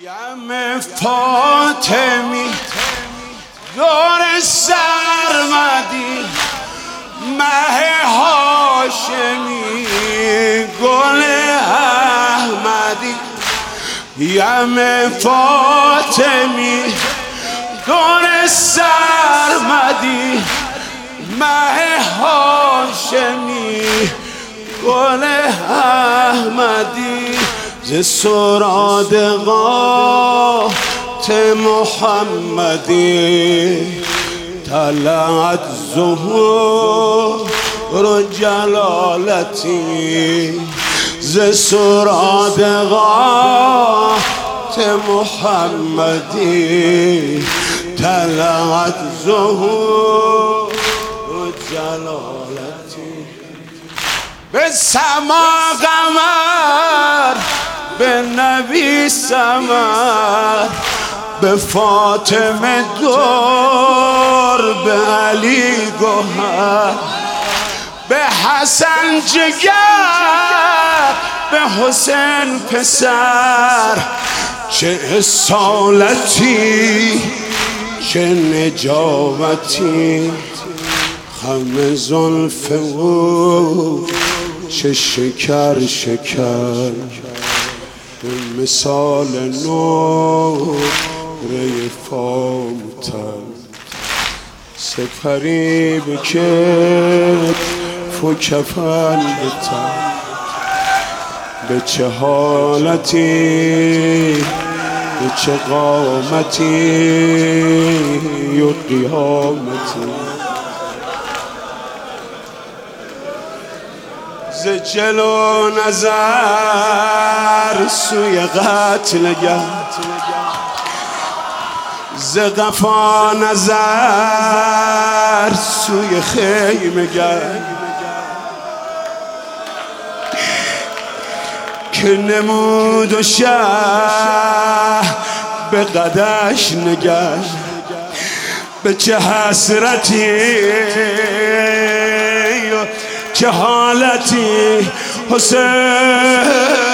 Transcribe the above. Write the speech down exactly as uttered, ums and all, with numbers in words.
یم فاطمی دور سرمدی مه هاشمی گل احمدی یم فاطمی دور سرمدی مه هاشمی گل احمدی ز سرادقات محمدی طلعت ظهور جلالتی ز سرادقات محمدی طلعت ظهور جلالتی به سما قمر به نبی سمر به فاطمه دور به علی گوهر به حسن جگر به حسین پسر چه اصالتی چه نجابتی خم زلف او چه شکر شکر به مثال نوره فامتن سپری بکتف و کفن بتن به چه حالتی به چه قامتی و قیامتی ز جلو نظر سوی قتل گرد ز قفا نظر سوی خیمه گرد که نمود و شه به قدش نگر به چه حسرتی چه حالتی حسین